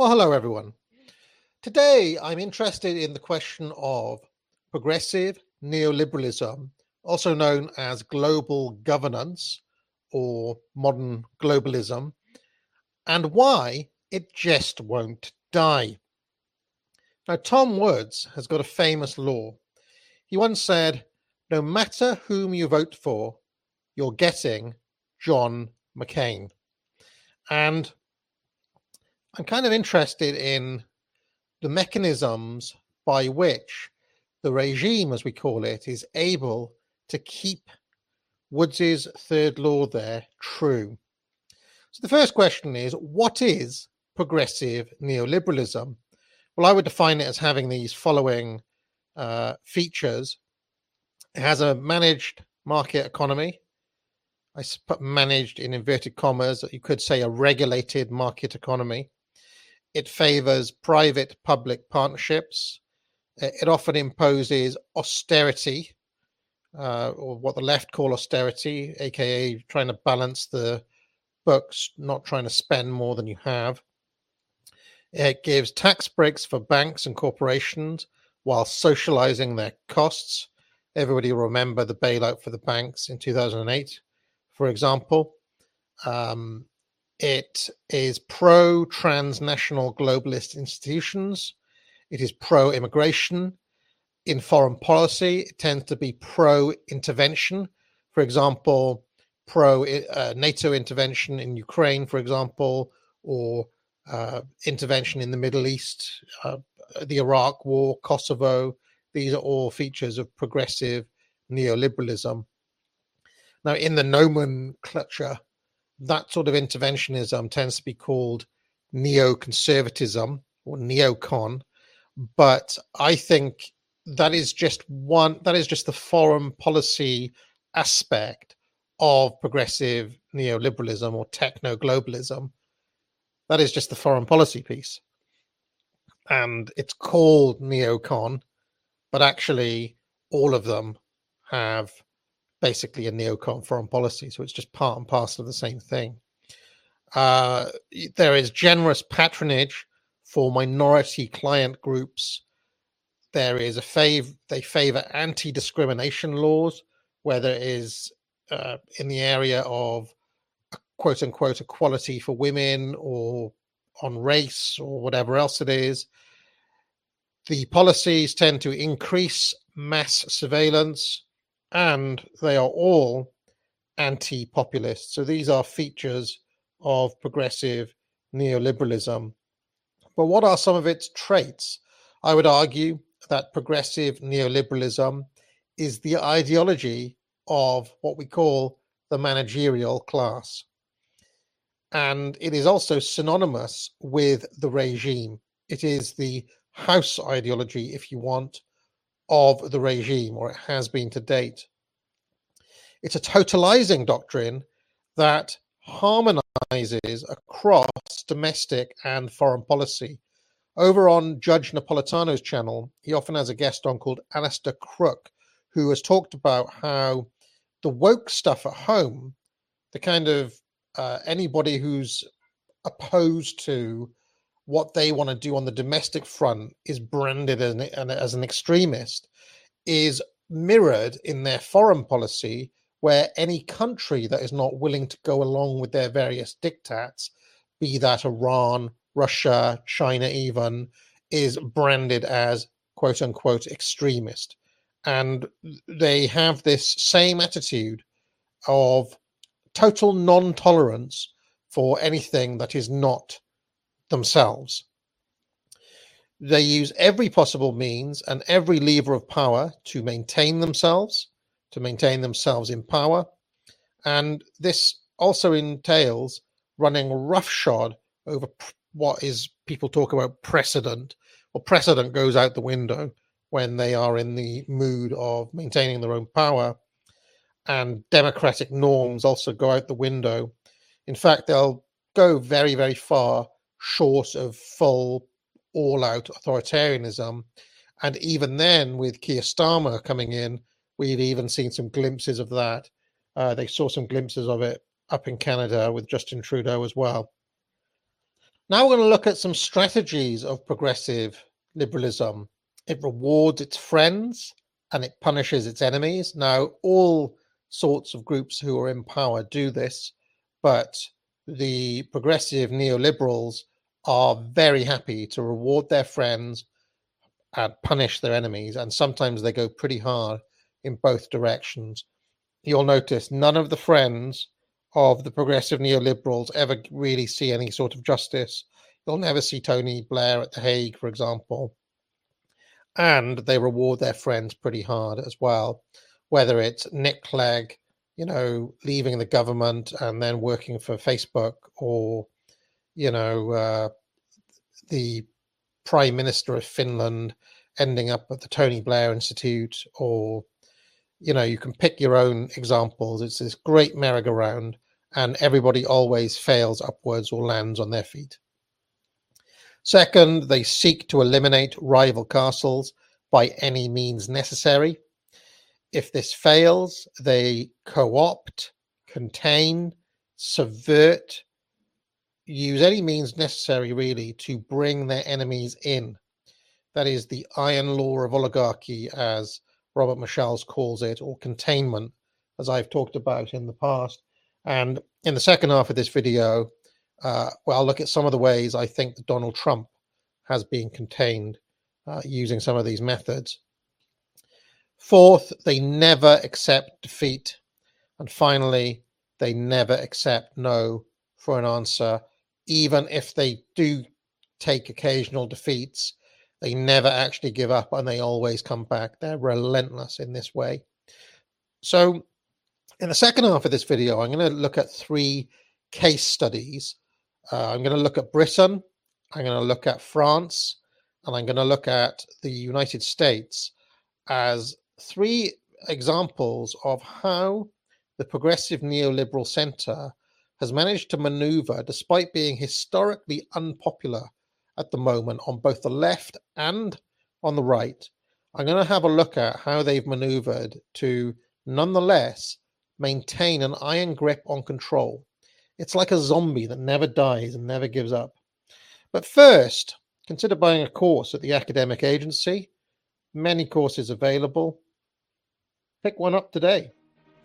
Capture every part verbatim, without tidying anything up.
Well, hello, everyone. Today, I'm interested in the question of progressive neoliberalism, also known as global governance or modern globalism, and why it just won't die. Now, Tom Woods has got a famous law. He once said, "No matter whom you vote for, you're getting John McCain." And I'm kind of interested in the mechanisms by which the regime, as we call it, is able to keep Woods's third law there true. So the first question is, what is progressive neoliberalism? Well, I would define it as having these following uh, features. It has a managed market economy. I put managed in inverted commas. You could say a regulated market economy. It favors private-public partnerships. It often imposes austerity, uh, or what the left call austerity, aka trying to balance the books, not trying to spend more than you have. It gives tax breaks for banks and corporations while socializing their costs. Everybody will remember the bailout for the banks in two thousand eight, for example. Um, It is pro-transnational globalist institutions. It is pro-immigration. In foreign policy, it tends to be pro-intervention. For example, pro-NATO intervention in Ukraine, for example, or uh, intervention in the Middle East, uh, the Iraq War, Kosovo. These are all features of progressive neoliberalism. Now, in the nomenclature, that sort of interventionism tends to be called neoconservatism or neocon, but I think that is just one, that is just the foreign policy aspect of progressive neoliberalism or techno-globalism. That is just the foreign policy piece. And it's called neocon, but actually all of them have basically a neocon foreign policy. So it's just part and parcel of the same thing. Uh, there is generous patronage for minority client groups. There is a fav, they favor anti-discrimination laws, whether it is uh, in the area of quote unquote equality for women or on race or whatever else it is. The policies tend to increase mass surveillance, and they are all anti-populist. So these are features of progressive neoliberalism. But what are some of its traits? I would argue that progressive neoliberalism is the ideology of what we call the managerial class. And it is also synonymous with the regime. It is the house ideology, if you want, of the regime, or it has been to date. It's a totalizing doctrine that harmonizes across domestic and foreign policy. Over on Judge Napolitano's channel, he often has a guest on called Alistair Crook, who has talked about how the woke stuff at home, the kind of uh, anybody who's opposed to what they want to do on the domestic front is branded as an, as an extremist, is mirrored in their foreign policy, where any country that is not willing to go along with their various diktats, be that Iran, Russia, China even, is branded as quote unquote extremist. And they have this same attitude of total non-tolerance for anything that is not themselves. They use every possible means and every lever of power to maintain themselves, to maintain themselves in power. And this also entails running roughshod over what is, people talk about precedent. Well, precedent goes out the window when they are in the mood of maintaining their own power. And democratic norms also go out the window. In fact, they'll go very, very far short of full, all-out authoritarianism. And even then, with Keir Starmer coming in, we've even seen some glimpses of that. Uh, they saw some glimpses of it up in Canada with Justin Trudeau as well. Now we're going to look at some strategies of progressive liberalism. It rewards its friends and it punishes its enemies. Now, all sorts of groups who are in power do this, but the progressive neoliberals are very happy to reward their friends and punish their enemies, and sometimes they go pretty hard in both directions. You'll notice none of the friends of the progressive neoliberals ever really see any sort of justice. You'll never see Tony Blair at The Hague, for example. And they reward their friends pretty hard as well, whether it's Nick Clegg, you know, leaving the government and then working for Facebook, or, you know, uh, the Prime Minister of Finland ending up at the Tony Blair Institute, or, you know, you can pick your own examples. It's this great merry-go-round, and everybody always fails upwards or lands on their feet. Second, they seek to eliminate rival castles by any means necessary. If this fails, they co-opt, contain, subvert, use any means necessary, really, to bring their enemies in. That is the iron law of oligarchy, as Robert Michels calls it, or containment, as I've talked about in the past. And in the second half of this video, uh, well, I'll look at some of the ways I think that Donald Trump has been contained uh, using some of these methods. Fourth, they never accept defeat. And finally, they never accept no for an answer. Even if they do take occasional defeats, they never actually give up and they always come back. They're relentless in this way. So in the second half of this video, I'm going to look at three case studies. Uh, I'm going to look at Britain, I'm going to look at France, and I'm going to look at the United States as three examples of how the progressive neoliberal centre has managed to maneuver, despite being historically unpopular at the moment on both the left and on the right. I'm going to have a look at how they've maneuvered to nonetheless maintain an iron grip on control. It's like a zombie that never dies and never gives up. But first, consider buying a course at the Academic Agency. Many courses available. Pick one up today.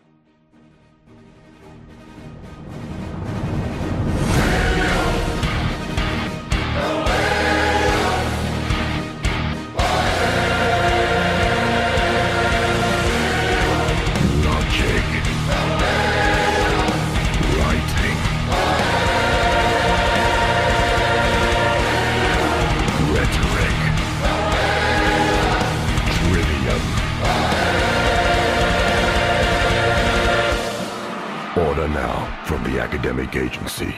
Order now from the Academic Agency.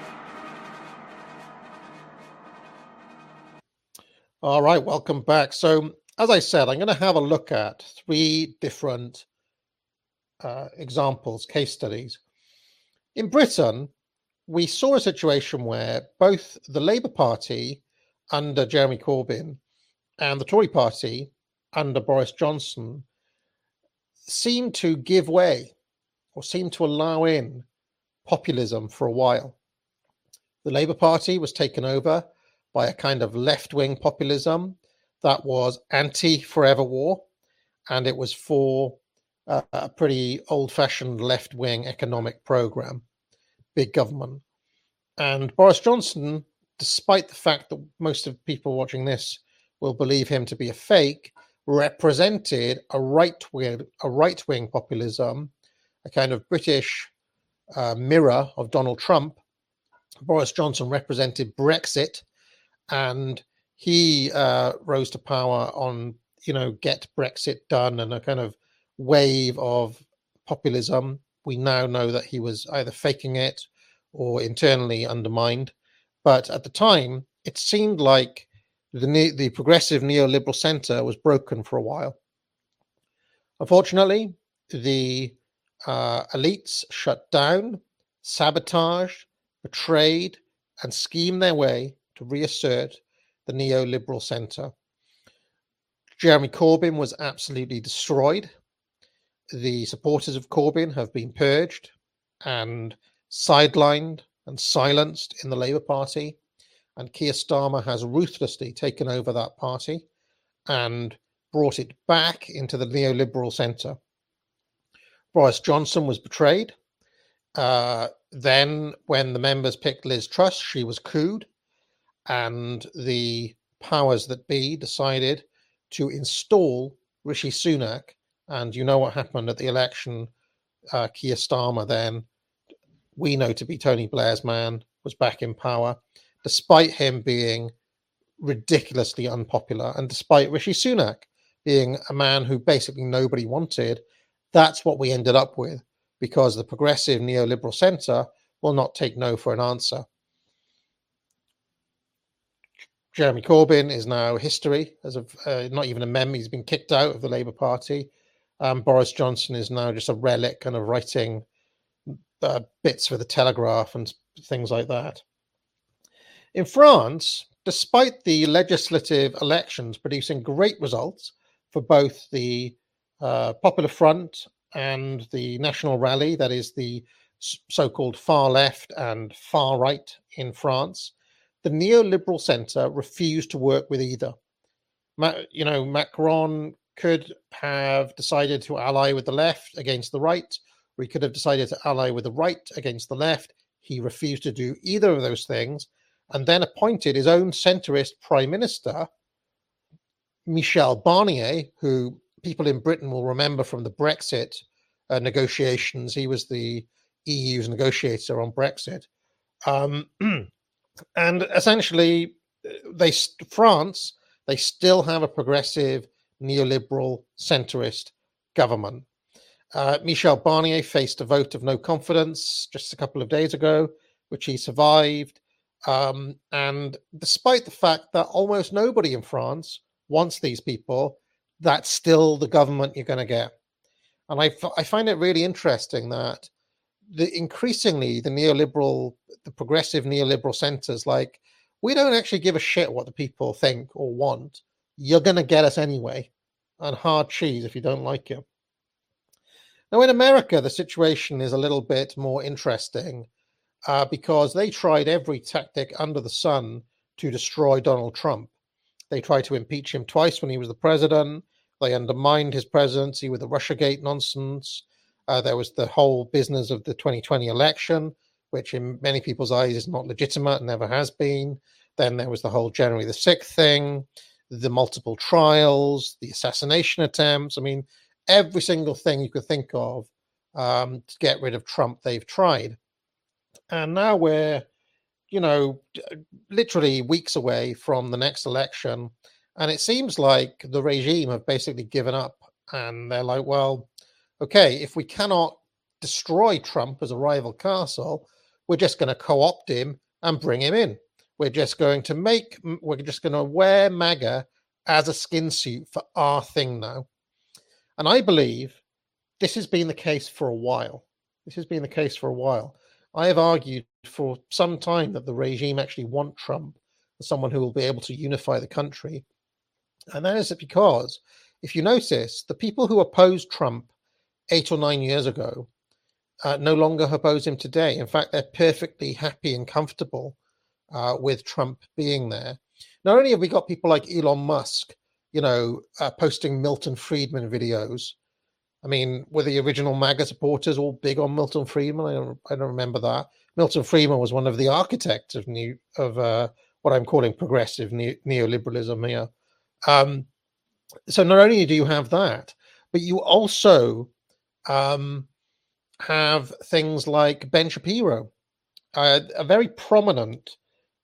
All right, welcome back. So, as I said, I'm going to have a look at three different uh, examples, case studies. In Britain, we saw a situation where both the Labour Party under Jeremy Corbyn and the Tory Party under Boris Johnson seemed to give way or seemed to allow in populism for a while. The Labour Party was taken over by a kind of left-wing populism that was anti-forever war, and it was for uh, a pretty old-fashioned left-wing economic program, big government. And Boris Johnson, despite the fact that most of people watching this will believe him to be a fake, represented a right-wing, a right-wing populism, a kind of British uh, mirror of Donald Trump. Boris Johnson represented Brexit, and he uh, rose to power on, you know, get Brexit done and a kind of wave of populism. We now know that he was either faking it or internally undermined. But at the time, it seemed like the, ne- the progressive neoliberal centre was broken for a while. Unfortunately, the uh, elites shut down, sabotaged, betrayed, and schemed their way to reassert the neoliberal centre. Jeremy Corbyn was absolutely destroyed. The supporters of Corbyn have been purged and sidelined and silenced in the Labour Party. and Keir Starmer has ruthlessly taken over that party and brought it back into the neoliberal centre. Boris Johnson was betrayed. Uh, then, when the members picked Liz Truss, she was couped, and the powers that be decided to install Rishi Sunak. And you know what happened at the election. Uh, Keir Starmer then, we know to be Tony Blair's man, was back in power, despite him being ridiculously unpopular, and despite Rishi Sunak being a man who basically nobody wanted. That's what we ended up with, because the progressive neoliberal centre will not take no for an answer. Jeremy Corbyn is now history, as of uh, not even a mem. He's been kicked out of the Labour Party. Um, Boris Johnson is now just a relic, kind of writing uh, bits for the Telegraph and things like that. In France, despite the legislative elections producing great results for both the uh, Popular Front and the National Rally, that is the so-called far left and far right in France, the neoliberal centre refused to work with either. Ma- you know, Macron could have decided to ally with the left against the right, or he could have decided to ally with the right against the left. He refused to do either of those things, and then appointed his own centrist prime minister, Michel Barnier, who people in Britain will remember from the Brexit uh, negotiations. He was the E U's negotiator on Brexit. Um, and essentially, they France, they still have a progressive, neoliberal, centrist government. Uh, Michel Barnier faced a vote of no confidence just a couple of days ago, which he survived. Um, and despite the fact that almost nobody in France wants these people, that's still the government you're going to get. And I, f- I find it really interesting that the increasingly the neoliberal, the progressive neoliberal centres, like, we don't actually give a shit what the people think or want. You're going to get us anyway, and hard cheese if you don't like it. Now, in America, the situation is a little bit more interesting uh, because they tried every tactic under the sun to destroy Donald Trump. They tried to impeach him twice when he was the president. They undermined his presidency with the Russiagate nonsense. Uh, there was the whole business of the twenty twenty election, which in many people's eyes is not legitimate, never has been. Then there was the whole January the sixth thing, the multiple trials, the assassination attempts. I mean, every single thing you could think of um, to get rid of Trump, they've tried. And now we're, you know, literally weeks away from the next election. And it seems like the regime have basically given up. And they're like, well, okay, if we cannot destroy Trump as a rival castle, we're just going to co-opt him and bring him in. We're just going to make, we're just going to wear MAGA as a skin suit for our thing now. And I believe this has been the case for a while. This has been the case for a while. I have argued for some time that the regime actually want Trump as someone who will be able to unify the country. And that is because, if you notice, the people who opposed Trump eight or nine years ago uh, no longer oppose him today. In fact, they're perfectly happy and comfortable uh, with Trump being there. Not only have we got people like Elon Musk, you know, uh, posting Milton Friedman videos. I mean, were the original MAGA supporters all big on Milton Friedman? I don't, I don't remember that. Milton Friedman was one of the architects of new of uh, what I'm calling progressive ne- neoliberalism here. Um, so not only do you have that, but you also um, have things like Ben Shapiro, uh, a very prominent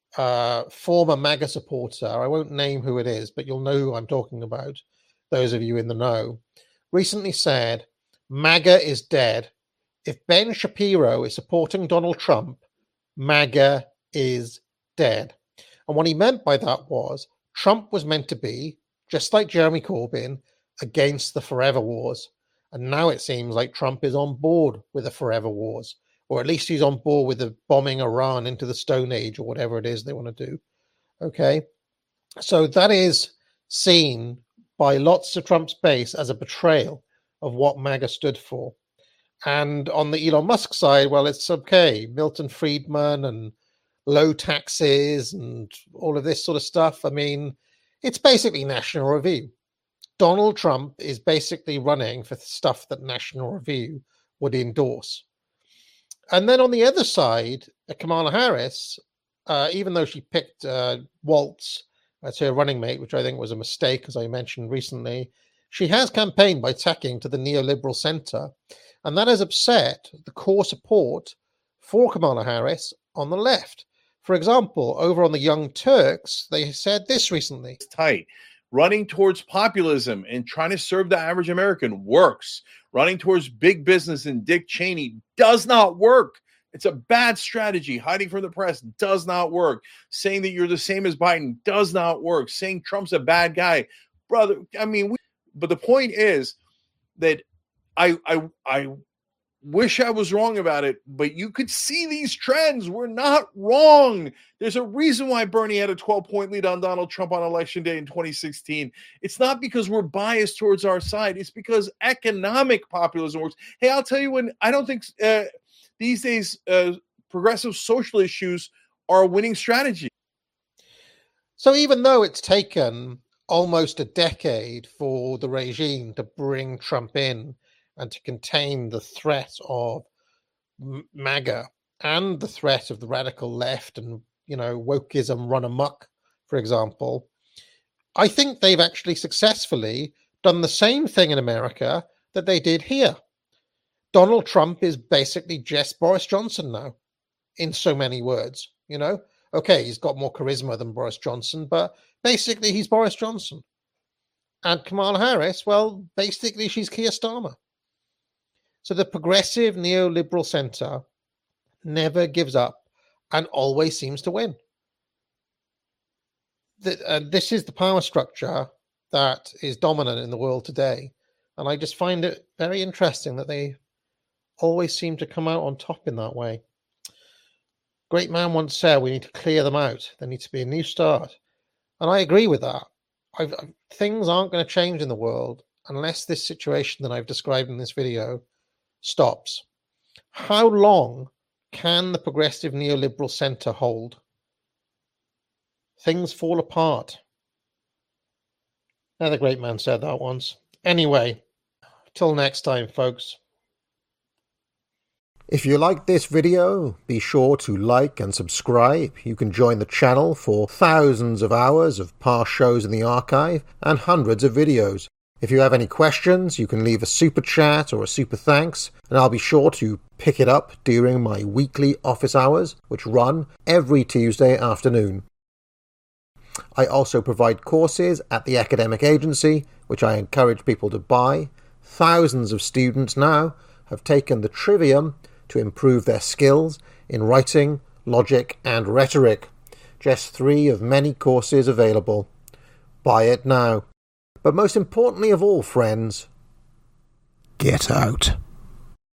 uh, former MAGA supporter. I won't name who it is, but you'll know who I'm talking about, those of you in the know, recently said, MAGA is dead. If Ben Shapiro is supporting Donald Trump, MAGA is dead. And what he meant by that was Trump was meant to be, just like Jeremy Corbyn, against the forever wars. And now it seems like Trump is on board with the forever wars, or at least he's on board with the bombing Iran into the Stone Age or whatever it is they want to do. Okay. So that is seen by lots of Trump's base as a betrayal of what MAGA stood for. And on the Elon Musk side, well, it's okay. Milton Friedman and low taxes and all of this sort of stuff. I mean, it's basically National Review. Donald Trump is basically running for stuff that National Review would endorse. And then on the other side, Kamala Harris, uh, even though she picked uh, Waltz as her running mate, which I think was a mistake, as I mentioned recently, she has campaigned by tacking to the neoliberal center. And that has upset the core support for Kamala Harris on the left. For example, over on the Young Turks, they said this recently. It's tight. Running towards populism and trying to serve the average American works. Running towards big business and Dick Cheney does not work. It's a bad strategy. Hiding from the press does not work. Saying that you're the same as Biden does not work. Saying Trump's a bad guy. Brother, I mean, we, but the point is that I, I, I wish I was wrong about it, but you could see these trends. We're not wrong. There's a reason why Bernie had a twelve-point lead on Donald Trump on Election Day in twenty sixteen. It's not because we're biased towards our side. It's because economic populism works. Hey, I'll tell you when I don't think uh, these days uh, progressive social issues are a winning strategy. So even though it's taken almost a decade for the regime to bring Trump in and to contain the threat of MAGA and the threat of the radical left and, you know, wokeism run amok, for example, I think they've actually successfully done the same thing in America that they did here. Donald Trump is basically just Boris Johnson now, in so many words, you know. Okay, he's got more charisma than Boris Johnson, but basically he's Boris Johnson. And Kamala Harris, well, basically she's Keir Starmer. So the progressive neoliberal center never gives up and always seems to win. The, uh, this is the power structure that is dominant in the world today. And I just find it very interesting that they always seem to come out on top in that way. Great man once said, we need to clear them out. There needs to be a new start. And I agree with that. I've, things aren't going to change in the world unless this situation that I've described in this video stops. How long can the progressive neoliberal center hold? Things fall apart. Another great man said that once. Anyway, till next time, folks. If you liked this video, be sure to like and subscribe. You can join the channel for thousands of hours of past shows in the archive and hundreds of videos. If you have any questions, you can leave a super chat or a super thanks, and I'll be sure to pick it up during my weekly office hours, which run every Tuesday afternoon. I also provide courses at the academic agency, which I encourage people to buy. Thousands of students now have taken the Trivium to improve their skills in writing, logic, and rhetoric. Just three of many courses available. Buy it now. But most importantly of all, friends, get out.